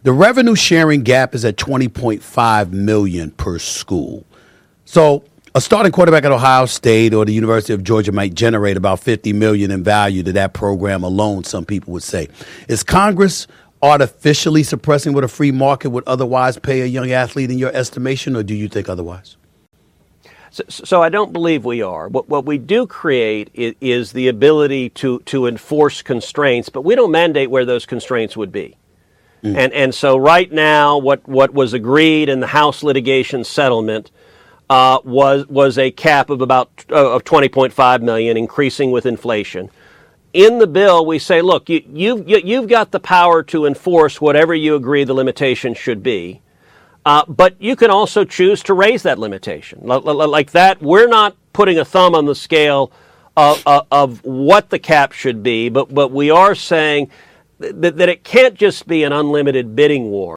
The revenue sharing gap is at $20.5 million per school. So a starting quarterback at Ohio State or the University of Georgia might generate about $50 million in value to that program alone, some people would say. Is Congress artificially suppressing what a free market would otherwise pay a young athlete in your estimation, or do you think otherwise? So I don't believe we are. What we do create is the ability to enforce constraints, but we don't mandate where those constraints would be. And so right now, what was agreed in the House litigation settlement was a cap of about of $20.5 million, increasing with inflation. In the bill, we say, look, you've got the power to enforce whatever you agree the limitation should be. But you can also choose to raise that limitation. Like that, we're not putting a thumb on the scale of what the cap should be, but we are saying that it can't just be an unlimited bidding war.